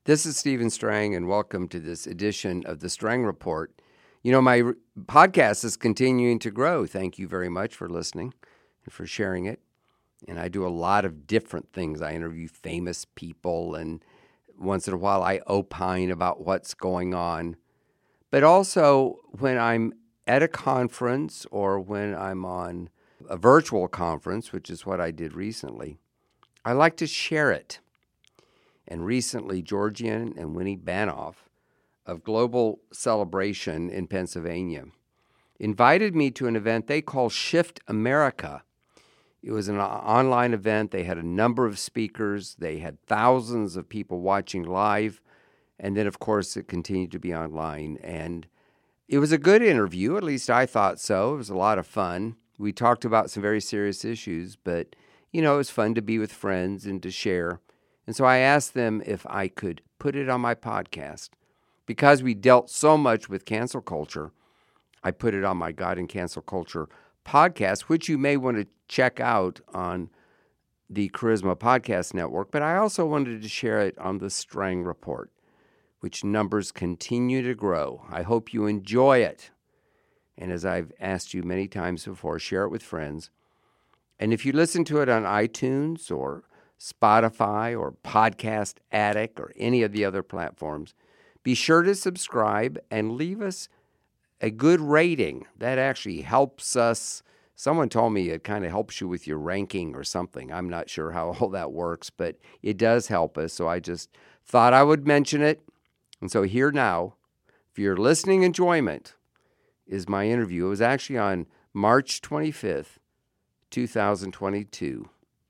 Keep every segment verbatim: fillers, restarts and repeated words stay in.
This is Stephen Strang, and welcome to this edition of the Strang Report. You know, my re- podcast is continuing to grow. Thank you very much for listening and for sharing it. And I do a lot of different things. I interview famous people, and once in a while I opine about what's going on. But also, when I'm at a conference or when I'm on a virtual conference, which is what I did recently, I like to share it. And recently, Georgian and Winnie Banov of Global Celebration in Pennsylvania invited me to an event they call Shift America. It was an online event. They had a number of speakers. They had thousands of people watching live. And then, of course, it continued to be online. And it was a good interview. At least I thought so. It was a lot of fun. We talked about some very serious issues, but, you know, it was fun to be with friends and to share. And so I asked them if I could put it on my podcast. Because we dealt so much with cancel culture, I put it on my God and Cancel Culture podcast, which you may want to check out on the Charisma Podcast Network. But I also wanted to share it on the Strang Report, which numbers continue to grow. I hope you enjoy it. And as I've asked you many times before, share it with friends. And if you listen to it on iTunes or Spotify or Podcast Addict or any of the other platforms, be sure to subscribe and leave us a good rating. That actually helps us. Someone told me it kind of helps you with your ranking or something. I'm not sure how all that works, but it does help us. So I just thought I would mention it. And so here now, for your listening enjoyment, is my interview. It was actually on March twenty-fifth, twenty twenty-two.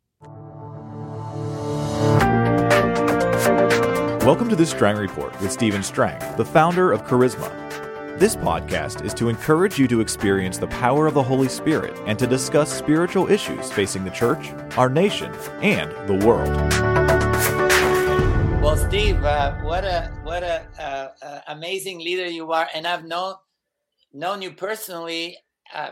Welcome to the Strang Report with Stephen Strang, the founder of Charisma. This podcast is to encourage you to experience the power of the Holy Spirit and to discuss spiritual issues facing the church, our nation, and the world. Well, Steve, uh, what a what a uh, uh, amazing leader you are, and I've known known you personally. Uh,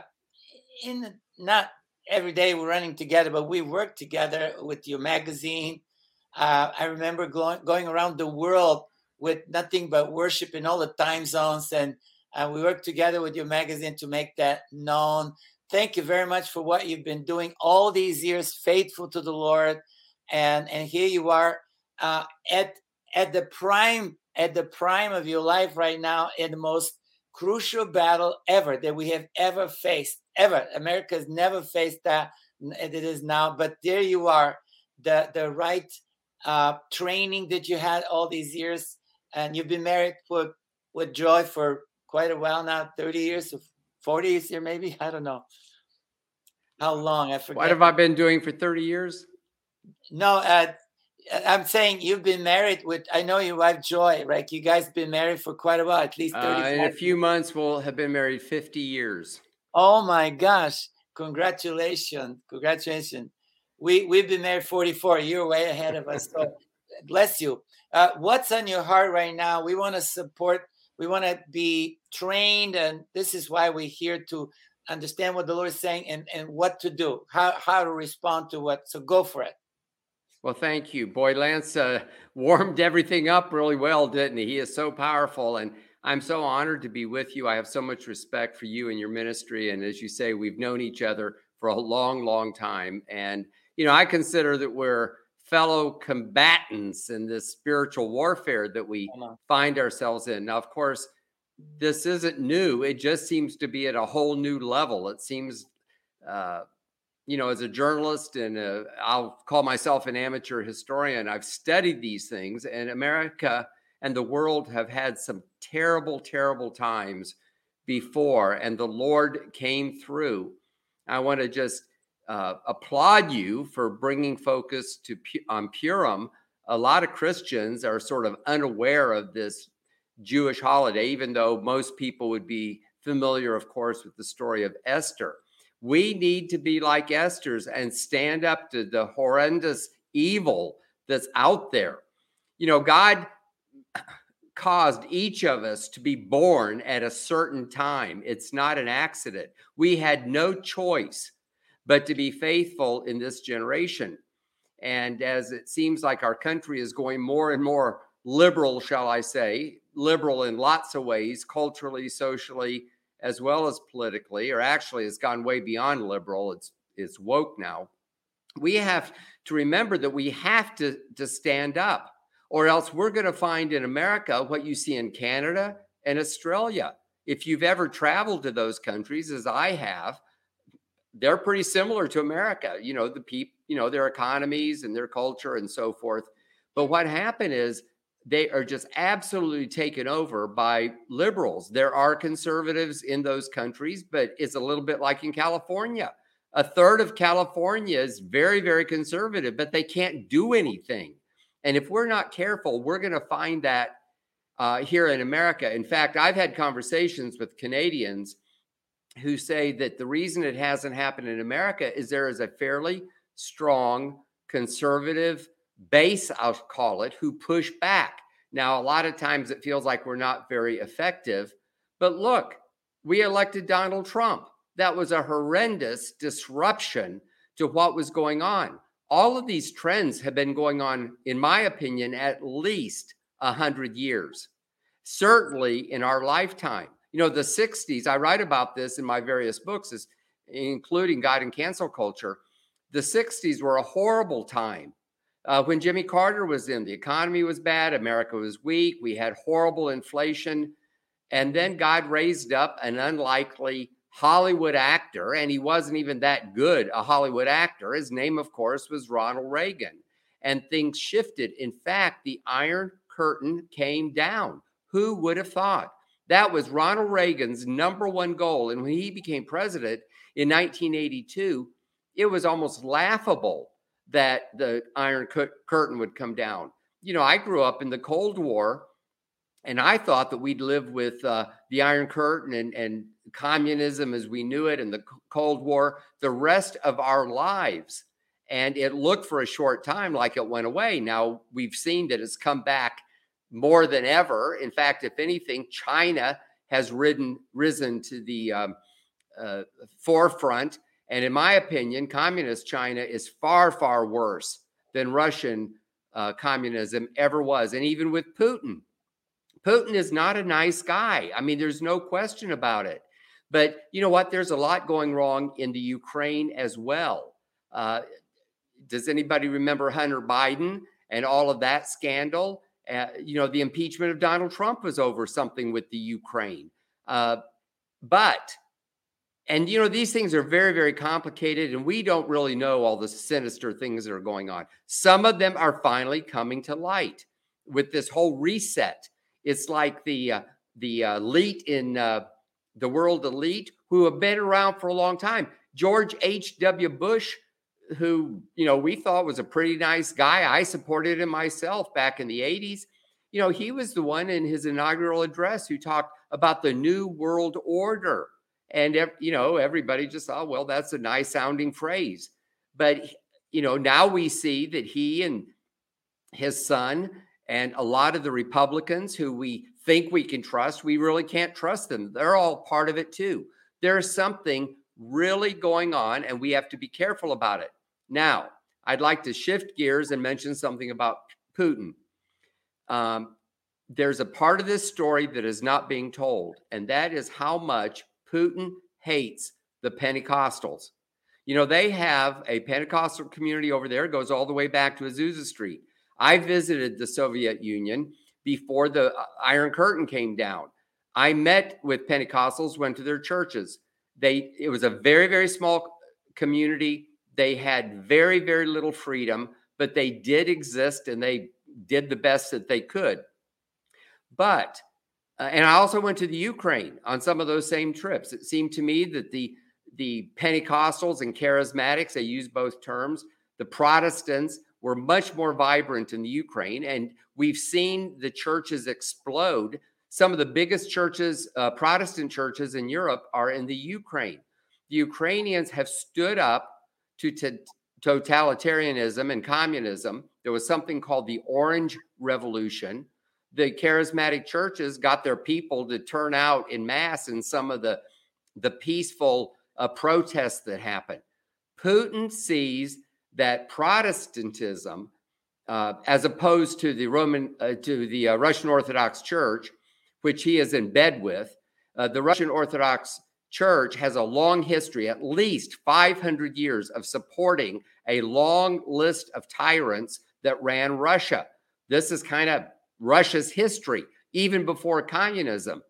in not every day we're running together, but we work together with your magazine. Uh, I remember going going around the world with nothing but worship in all the time zones, and uh, we worked together with your magazine to make that known. Thank you very much for what you've been doing all these years, faithful to the Lord, and and here you are uh, at at the prime at the prime of your life right now, in the most crucial battle ever that we have ever faced. Ever, America has never faced that. It is now, but there you are, the the right. Uh, training that you had all these years, and you've been married with with Joy for quite a while now, thirty years, forty years here maybe, I don't know how long, I forget. What have I been doing for thirty years? No, uh, I'm saying you've been married with, I know your wife Joy, right? You guys been married for quite a while, at least thirty. Uh, in a few months, we'll have been married fifty years. Oh my gosh! Congratulations! Congratulations! We, we've been married forty-four. You're way ahead of us. So bless you. Uh, what's on your heart right now? We want to support. We want to be trained. And this is why we're here, to understand what the Lord is saying and, and what to do, how, how to respond to what. So go for it. Well, thank you. Boy, Lance uh, warmed everything up really well, didn't he? He is so powerful. And I'm so honored to be with you. I have so much respect for you and your ministry. And as you say, we've known each other for a long, long time. And you know, I consider that we're fellow combatants in this spiritual warfare that we find ourselves in. Now, of course, this isn't new. It just seems to be at a whole new level. It seems, uh, you know, as a journalist, and i I'll call myself an amateur historian, I've studied these things, and America and the world have had some terrible, terrible times before, and the Lord came through. I want to just Uh, applaud you for bringing focus to on Purim. A lot of Christians are sort of unaware of this Jewish holiday, even though most people would be familiar, of course, with the story of Esther. We need to be like Esther's and stand up to the horrendous evil that's out there. You know, God caused each of us to be born at a certain time. It's not an accident. We had no choice but to be faithful in this generation. And as it seems like our country is going more and more liberal, shall I say, liberal in lots of ways, culturally, socially, as well as politically, or actually it's gone way beyond liberal. It's it's woke now. We have to remember that we have to, to stand up, or else we're going to find in America what you see in Canada and Australia. If you've ever traveled to those countries, as I have, they're pretty similar to America. You know, the people, you know, their economies and their culture and so forth. But what happened is they are just absolutely taken over by liberals. There are conservatives in those countries, but it's a little bit like in California. A third of California is very, very conservative, but they can't do anything. And if we're not careful, we're going to find that uh, here in America. In fact, I've had conversations with Canadians who say that the reason it hasn't happened in America is there is a fairly strong conservative base, I'll call it, who push back. Now, a lot of times it feels like we're not very effective, but look, we elected Donald Trump. That was a horrendous disruption to what was going on. All of these trends have been going on, in my opinion, at least one hundred years, certainly in our lifetime. You know, the sixties, I write about this in my various books, is, including God and Cancel Culture. The sixties were a horrible time. Uh, when Jimmy Carter was in, the economy was bad, America was weak, we had horrible inflation, and then God raised up an unlikely Hollywood actor, and he wasn't even that good a Hollywood actor. His name, of course, was Ronald Reagan, and things shifted. In fact, the Iron Curtain came down. Who would have thought? That was Ronald Reagan's number one goal, and when he became president in nineteen eighty-two, it was almost laughable that the Iron Curtain would come down. You know, I grew up in the Cold War, and I thought that we'd live with uh, the Iron Curtain and, and communism as we knew it and the Cold War the rest of our lives. And it looked for a short time like it went away. Now we've seen that it's come back more than ever. In fact, if anything, China has ridden, risen to the um, uh, forefront. And in my opinion, communist China is far, far worse than Russian uh, communism ever was. And even with Putin, Putin is not a nice guy. I mean, there's no question about it. But you know what? There's a lot going wrong in the Ukraine as well. Uh, does anybody remember Hunter Biden and all of that scandal? Uh, you know, the impeachment of Donald Trump was over something with the Ukraine. Uh, but, and you know, these things are very, very complicated, and we don't really know all the sinister things that are going on. Some of them are finally coming to light with this whole reset. It's like the uh, the uh, elite in uh, the world elite who have been around for a long time. George H W. Bush, who, you know, we thought was a pretty nice guy. I supported him myself back in the eighties. You know, he was the one in his inaugural address who talked about the New World Order. And, you know, everybody just thought, well, that's a nice sounding phrase. But, you know, now we see that he and his son and a lot of the Republicans who we think we can trust, we really can't trust them. They're all part of it too. There's something really going on, and we have to be careful about it. Now, I'd like to shift gears and mention something about Putin. Um, there's a part of this story that is not being told, and that is how much Putin hates the Pentecostals. You know, they have a Pentecostal community over there. It goes all the way back to Azusa Street. I visited the Soviet Union before the Iron Curtain came down. I met with Pentecostals, went to their churches. They, it was a very, very small community. They had very, very little freedom, but they did exist and they did the best that they could. But, uh, and I also went to the Ukraine on some of those same trips. It seemed to me that the, the Pentecostals and charismatics, they use both terms, the Protestants were much more vibrant in the Ukraine. And we've seen the churches explode. Some of the biggest churches, uh, Protestant churches in Europe, are in the Ukraine. The Ukrainians have stood up to t- totalitarianism and communism. There was something called the Orange Revolution. The charismatic churches got their people to turn out in mass in some of the, the peaceful uh, protests that happened. Putin sees that Protestantism uh, as opposed to the Roman, uh, to the uh, Russian Orthodox Church, which he is in bed with. Uh, the Russian Orthodox Church has a long history, at least five hundred years, of supporting a long list of tyrants that ran Russia. This is kind of Russia's history, even before communism.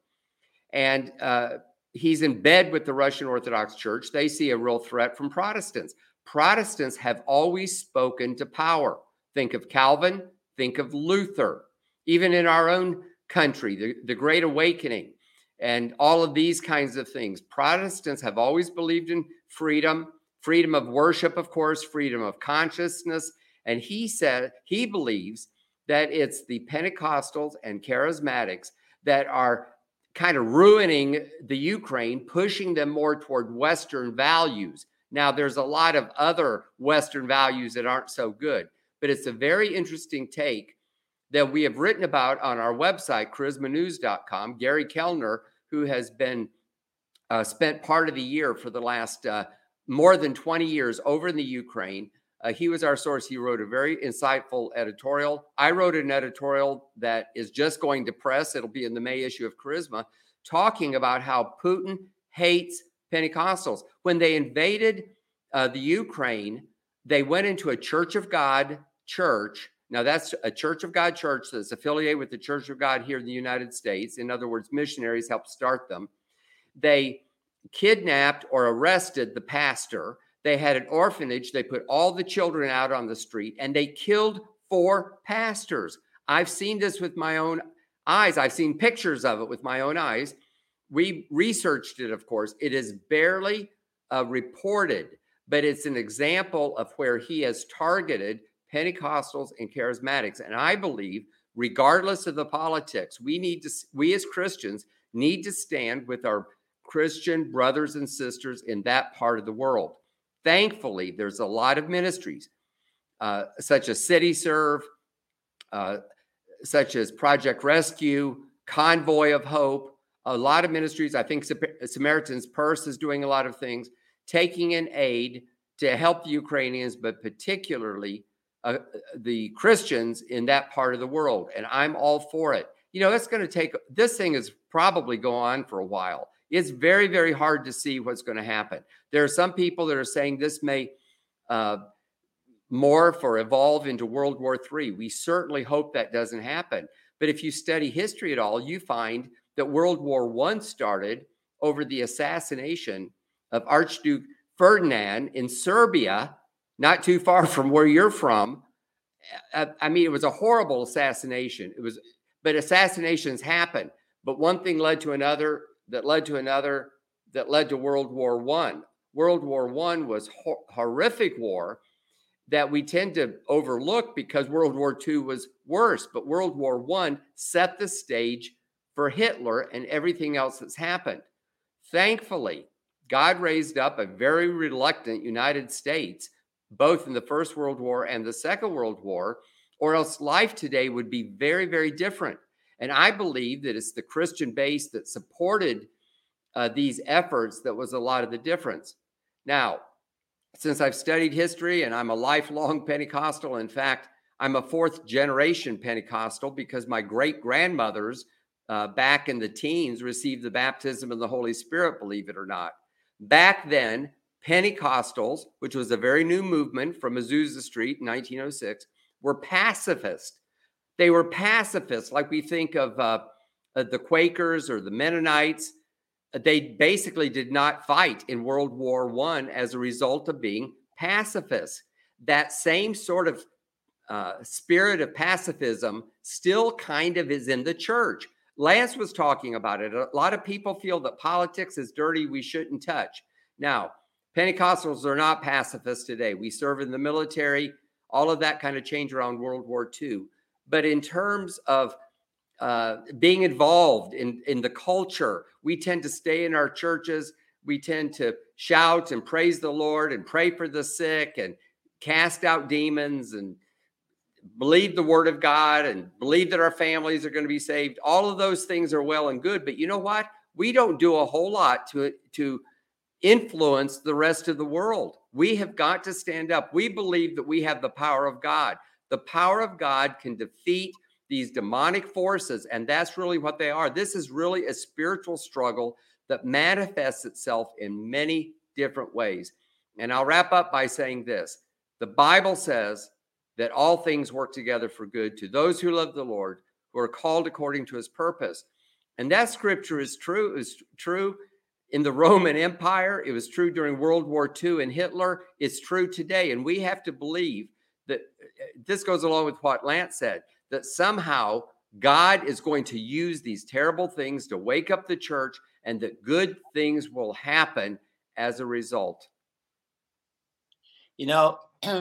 And uh, he's in bed with the Russian Orthodox Church. They see a real threat from Protestants. Protestants have always spoken to power. Think of Calvin, think of Luther. Even in our own country, the, the Great Awakening, and all of these kinds of things. Protestants have always believed in freedom, freedom of worship, of course, freedom of consciousness. And he said, he believes that it's the Pentecostals and charismatics that are kind of ruining the Ukraine, pushing them more toward Western values. Now, there's a lot of other Western values that aren't so good, but it's a very interesting take that we have written about on our website, charisma news dot com. Gary Kellner, who has been uh, spent part of the year for the last uh, more than twenty years over in the Ukraine. Uh, he was our source. He wrote a very insightful editorial. I wrote an editorial that is just going to press. It'll be in the May issue of Charisma, talking about how Putin hates Pentecostals. When they invaded uh, the Ukraine, they went into a Church of God church. Now, that's a Church of God church that's affiliated with the Church of God here in the United States. In other words, missionaries helped start them. They kidnapped or arrested the pastor. They had an orphanage. They put all the children out on the street, and they killed four pastors. I've seen this with my own eyes. I've seen pictures of it with my own eyes. We researched it, of course. It is barely uh, reported, but it's an example of where he has targeted Pentecostals and charismatics. And I believe, regardless of the politics, we need to, we as Christians need to stand with our Christian brothers and sisters in that part of the world. Thankfully, there's a lot of ministries, uh, such as City Serve, uh, such as Project Rescue, Convoy of Hope, a lot of ministries. I think Samaritan's Purse is doing a lot of things, taking in aid to help the Ukrainians, but particularly Uh, the Christians in that part of the world. And I'm all for it. You know, it's going to take, this thing is probably go on for a while. It's very, very hard to see what's going to happen. There are some people that are saying this may uh, morph or evolve into World War Three. We certainly hope that doesn't happen. But if you study history at all, you find that World War One started over the assassination of Archduke Ferdinand in Serbia, not too far from where you're from. I mean, it was a horrible assassination. It was, but assassinations happen. But one thing led to another, that led to another, that led to World War One. World War One was ho- horrific war that we tend to overlook because World War Two was worse. But World War One set the stage for Hitler and everything else that's happened. Thankfully, God raised up a very reluctant United States, both in the First World War and the Second World War, or else life today would be very, very different. And I believe that it's the Christian base that supported uh, these efforts that was a lot of the difference. Now, since I've studied history and I'm a lifelong Pentecostal, in fact, I'm a fourth generation Pentecostal because my great-grandmothers uh, back in the teens received the baptism of the Holy Spirit, believe it or not. Back then, Pentecostals, which was a very new movement from Azusa Street in nineteen oh six, were pacifist. They were pacifists, like we think of uh, uh, the Quakers or the Mennonites. They basically did not fight in World War One as a result of being pacifists. That same sort of uh, spirit of pacifism still kind of is in the church. Lance was talking about it. A lot of people feel that politics is dirty, we shouldn't touch. Now, Pentecostals are not pacifists today. We serve in the military. All of that kind of changed around World War Two. But in terms of uh, being involved in, in the culture, we tend to stay in our churches. We tend to shout and praise the Lord and pray for the sick and cast out demons and believe the word of God and believe that our families are going to be saved. All of those things are well and good. But you know what? We don't do a whole lot to, to influence the rest of the world. We have got to stand up. We believe that we have the power of God. The power of God can defeat these demonic forces, and that's really what they are. This is really a spiritual struggle that manifests itself in many different ways. And I'll wrap up by saying this. The Bible says that all things work together for good to those who love the Lord, who are called according to his purpose. And that scripture is true, is true in the Roman Empire. It was true during World War Two and Hitler. It's true today. And we have to believe that this goes along with what Lance said, that somehow God is going to use these terrible things to wake up the church, and that good things will happen as a result. You know,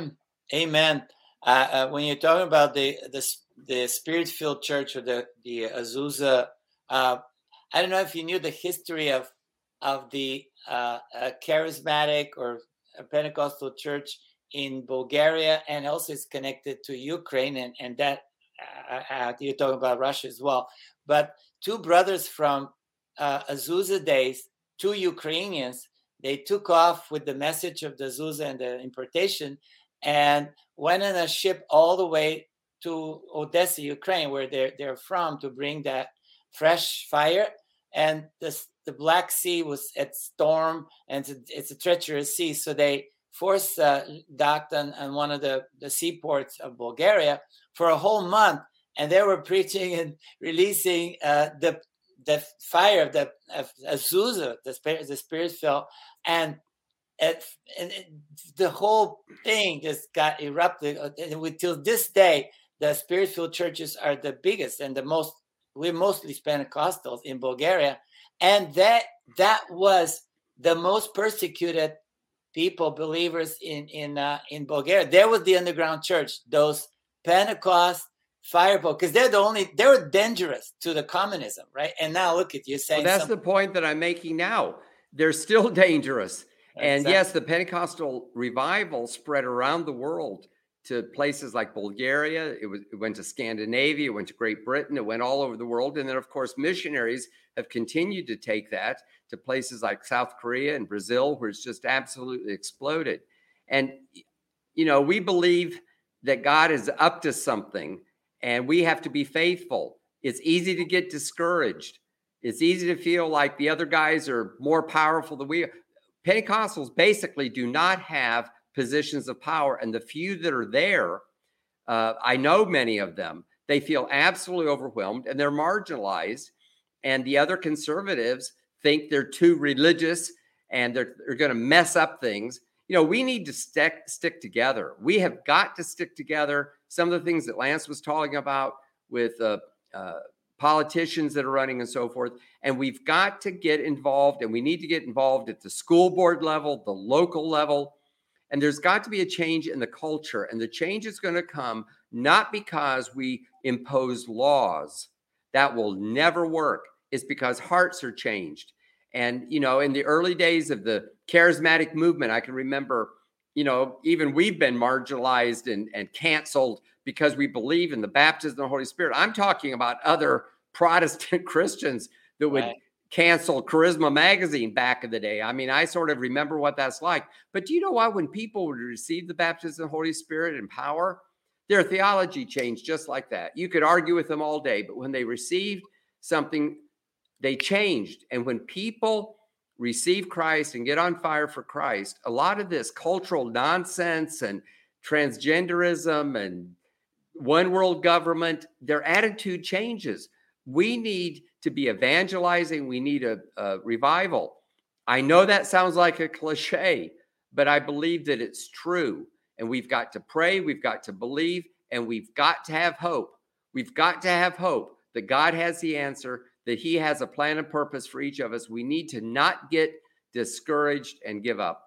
amen. Uh, uh, when you're talking about the the, the Spirit-filled church, or the, the Azusa, uh, I don't know if you knew the history of, of the uh, uh, charismatic or Pentecostal church in Bulgaria, and also it's connected to Ukraine, and, and that uh, uh, you're talking about Russia as well. But two brothers from uh, Azusa days, two Ukrainians, they took off with the message of the Azusa and the importation, and went in a ship all the way to Odessa, Ukraine, where they're, they're from, to bring that fresh fire. And this, the Black Sea was at storm, and it's a, it's a treacherous sea. So they forced uh, docked on, on one of the, the seaports of Bulgaria for a whole month. And they were preaching and releasing uh, the the fire of the of Azusa, the spirit, the spirit fell, and, it, and it, the whole thing just got erupted. And until this day, the spirit-filled churches are the biggest and the most. We're mostly Pentecostals in Bulgaria, and that that was the most persecuted people, believers in in uh, in Bulgaria. There was the underground church, those Pentecost fireball, because they're the only, they were dangerous to the communism, right? And now look at you saying, well, that's something. The point that I'm making now. They're still dangerous. And exactly. Yes, the Pentecostal revival spread around the world to places like Bulgaria. It, was, it went to Scandinavia, it went to Great Britain, it went all over the world. And then, of course, missionaries have continued to take that to places like South Korea and Brazil, where it's just absolutely exploded. And, you know, we believe that God is up to something, and we have to be faithful. It's easy to get discouraged. It's easy to feel like the other guys are more powerful than we are. Pentecostals basically do not have positions of power. And the few that are there, uh, I know many of them, they feel absolutely overwhelmed and they're marginalized. And the other conservatives think they're too religious and they're, they're going to mess up things. You know, we need to stick, stick together. We have got to stick together. Some of the things that Lance was talking about with uh, uh, politicians that are running and so forth. And we've got to get involved, and we need to get involved at the school board level, the local level. And there's got to be a change in the culture. And the change is going to come not because we impose laws. That will never work. It's because hearts are changed. And, you know, in the early days of the charismatic movement, I can remember, you know, even we've been marginalized and, and canceled because we believe in the baptism of the Holy Spirit. I'm talking about other Protestant Christians that would right. cancel Charisma magazine back in the day. I mean, I sort of remember what that's like. But do you know what? When people would receive the baptism of the Holy Spirit and power, their theology changed just like that. You could argue with them all day, but when they received something, they changed. And when people receive Christ and get on fire for Christ, a lot of this cultural nonsense and transgenderism and one world government, their attitude changes. We need to be evangelizing. We need a, a revival. I know that sounds like a cliche, but I believe that it's true. And we've got to pray, we've got to believe, and we've got to have hope. We've got to have hope that God has the answer, that he has a plan and purpose for each of us. We need to not get discouraged and give up.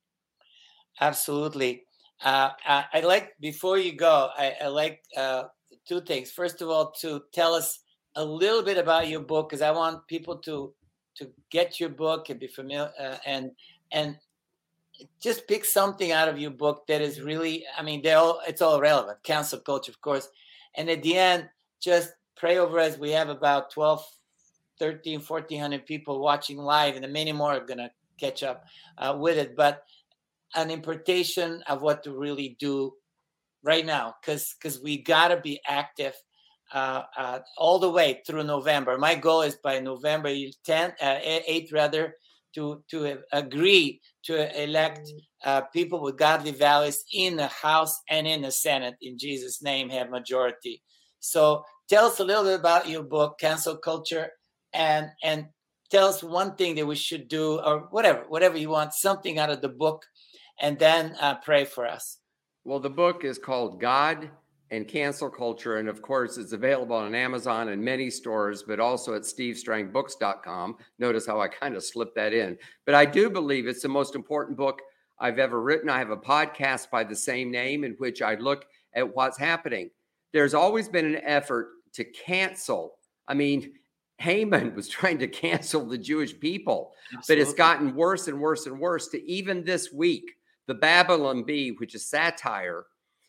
Absolutely. Uh, I, I like, before you go, I, I like uh, two things. First of all, to tell us a little bit about your book, because I want people to to get your book and be familiar uh, and and just pick something out of your book that is really, I mean, they're all, it's all relevant. Cancel culture, of course. And at the end, just pray over us. We have about twelve, thirteen, fourteen hundred people watching live, and many more are going to catch up uh, with it. But an impartation of what to really do right now, because because we got to be active uh, uh, all the way through November. My goal is by November tenth, uh, eighth rather, to to agree to elect uh, people with godly values in the House and in the Senate. In Jesus' name, have majority. So tell us a little bit about your book, Cancel Culture, and and tell us one thing that we should do, or whatever, whatever you want, something out of the book, and then uh, pray for us. Well, the book is called God and Cancel Culture, and of course, it's available on Amazon and many stores, but also at steve strang books dot com. Notice how I kind of slipped that in. But I do believe it's the most important book I've ever written. I have a podcast by the same name in which I look at what's happening. There's always been an effort to cancel. I mean, Haman was trying to cancel the Jewish people, Absolutely. But it's gotten worse and worse and worse to even this week. The Babylon Bee, which is satire,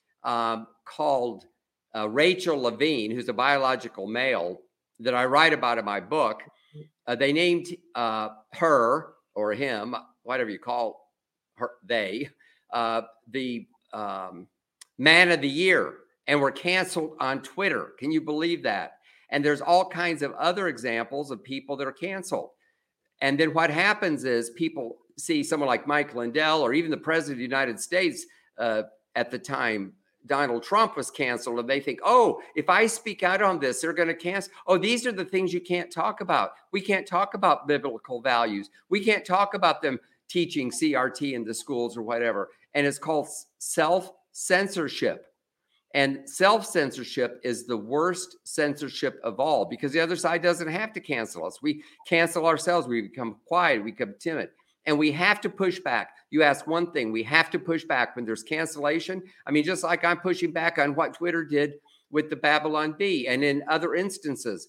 um, called uh, Rachel Levine, who's a biological male that I write about in my book. Uh, they named uh, her or him, whatever you call her, they, uh, the um, man of the year, and were canceled on Twitter. Can you believe that? And there's all kinds of other examples of people that are canceled. And then what happens is people see someone like Mike Lindell or even the president of the United States uh, at the time, Donald Trump, was canceled. And they think, oh, if I speak out on this, they're going to cancel. Oh, these are the things you can't talk about. We can't talk about biblical values. We can't talk about them teaching C R T in the schools or whatever. And it's called self-censorship. And self-censorship is the worst censorship of all, because the other side doesn't have to cancel us. We cancel ourselves. We become quiet. We become timid. And we have to push back. You ask one thing, we have to push back when there's cancellation. I mean, just like I'm pushing back on what Twitter did with the Babylon Bee and in other instances.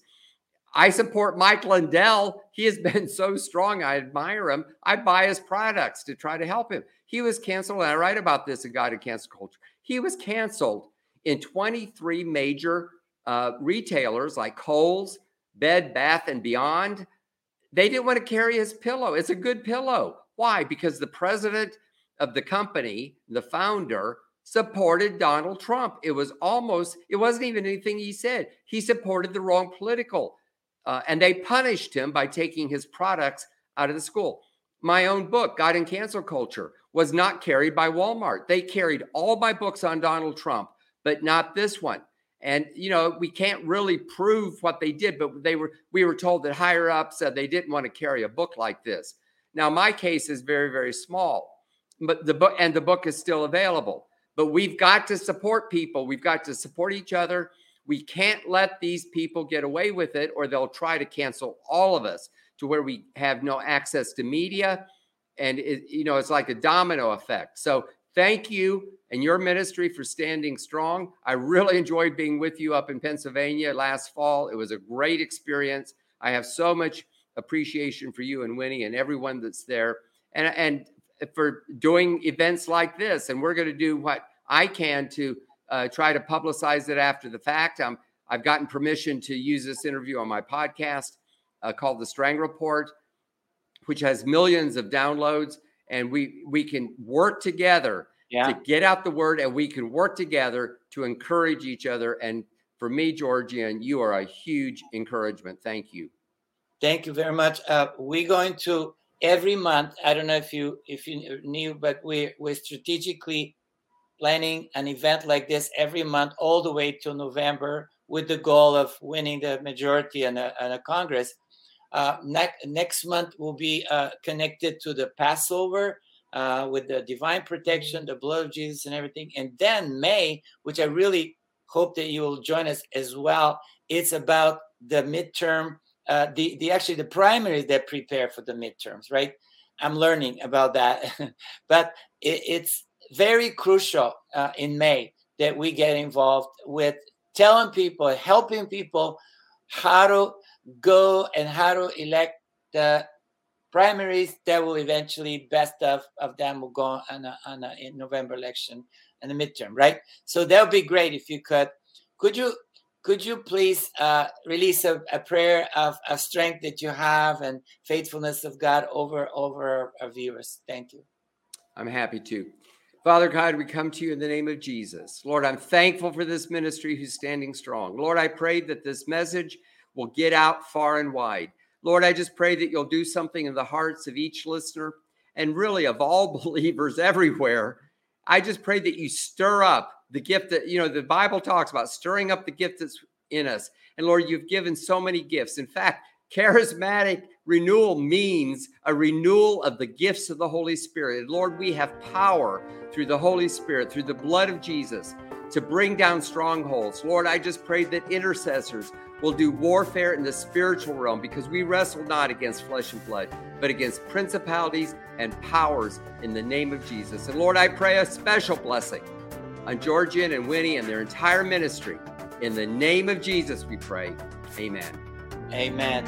I support Mike Lindell. He has been so strong. I admire him. I buy his products to try to help him. He was canceled, and I write about this in God and Cancel Culture. He was canceled in twenty-three major uh, retailers like Kohl's, Bed Bath and Beyond. They didn't want to carry his pillow. It's a good pillow. Why? Because the president of the company, the founder, supported Donald Trump. It was almost, it wasn't even anything he said. He supported the wrong political. Uh, and they punished him by taking his products out of the school. My own book, God and Cancel Culture, was not carried by Walmart. They carried all my books on Donald Trump, but not this one. And, you know, we can't really prove what they did, but they were, we were told that higher ups said they didn't want to carry a book like this. Now, my case is very, very small, but the book, and the book is still available, but we've got to support people. We've got to support each other. We can't let these people get away with it, or they'll try to cancel all of us to where we have no access to media. And, it, you know, it's like a domino effect. So thank you and your ministry for standing strong. I really enjoyed being with you up in Pennsylvania last fall. It was a great experience. I have so much appreciation for you and Winnie and everyone that's there, and, and for doing events like this. And we're going to do what I can to uh, try to publicize it after the fact. Um, I've gotten permission to use this interview on my podcast uh, called The Strang Report, which has millions of downloads. And we, we can work together yeah. to get out the word, and we can work together to encourage each other. And for me, Georgian, you are a huge encouragement. Thank you. Thank you very much. Uh, we're going to every month. I don't know if you if you knew, but we're we're strategically planning an event like this every month, all the way to November, with the goal of winning the majority in a, in a Congress. Uh, next next month will be uh, connected to the Passover uh, with the divine protection, the blood of Jesus, and everything. And then May, which I really hope that you will join us as well. It's about the midterm. Uh, the the actually the primaries that prepare for the midterms, right? I'm learning about that, but it, it's very crucial uh, in May that we get involved with telling people, helping people how to go and how to elect the primaries that will eventually, best of, of them will go on a, on a in November election and the midterm, right? So that would be great if you could. Could you? Could you please uh, release a, a prayer of, of strength that you have and faithfulness of God over, over our viewers? Thank you. I'm happy to. Father God, we come to you in the name of Jesus. Lord, I'm thankful for this ministry who's standing strong. Lord, I pray that this message will get out far and wide. Lord, I just pray that you'll do something in the hearts of each listener and really of all believers everywhere. I just pray that you stir up the gift that, you know, the Bible talks about stirring up the gift that's in us. And Lord, you've given so many gifts. In fact, charismatic renewal means a renewal of the gifts of the Holy Spirit. Lord, we have power through the Holy Spirit, through the blood of Jesus, to bring down strongholds. Lord, I just pray that intercessors will do warfare in the spiritual realm, because we wrestle not against flesh and blood, but against principalities and powers in the name of Jesus. And Lord, I pray a special blessing on Georgian and Winnie and their entire ministry. In the name of Jesus, we pray. Amen. Amen.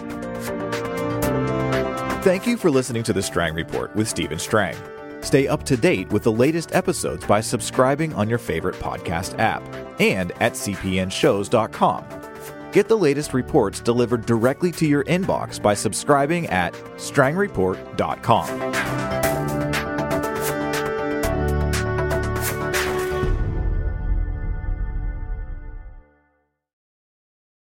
Thank you for listening to The Strang Report with Stephen Strang. Stay up to date with the latest episodes by subscribing on your favorite podcast app and at c p n shows dot com. Get the latest reports delivered directly to your inbox by subscribing at strang report dot com.